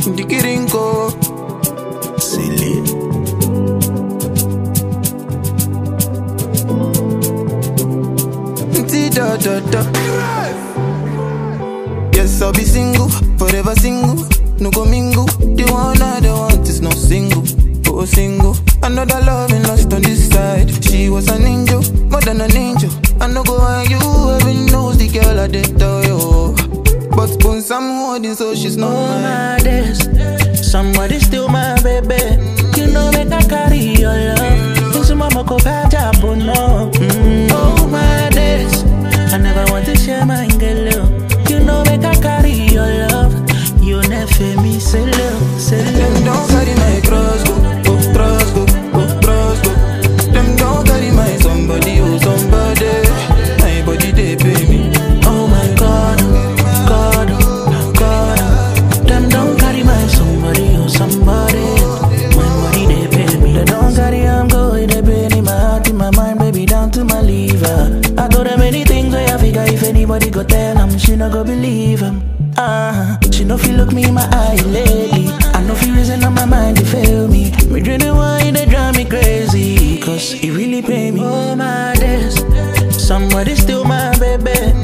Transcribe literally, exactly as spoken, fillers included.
Dikirinko. Silly. Da da da. Yes, I'll be single, forever single. No go mingle. The one I don't want is not single. Oh, single. Another loving lost on this side. She was an angel, more than an angel. I no go on you, heaven knows the girl I did tell you. But spoon some holding, so she's not oh mine. my days, somebody steal my baby. You know make I carry your love. Into mama go back up, oh no. Mm. Oh my days, I never want to share my girl. You know make I carry your love. You never me say love, say love. Them don't carry my cross, go, go, cross, go, go, cross, go. Them don't carry my somebody, oh somebody. My body they pay me. Oh my God, God, God. Them don't carry my somebody, oh somebody. My body they pay me. They don't carry I'm going, they pay in my heart, in my mind, baby, down to my liver. I told them many things where I figure if anybody go tell them, she no go believe him. Uh-huh. She no feel look me in my eye lately. I no feel reason on my mind to fail me. Me drink the wine, they drive me crazy. Cause it really pay me. Oh my days, somebody steal my baby.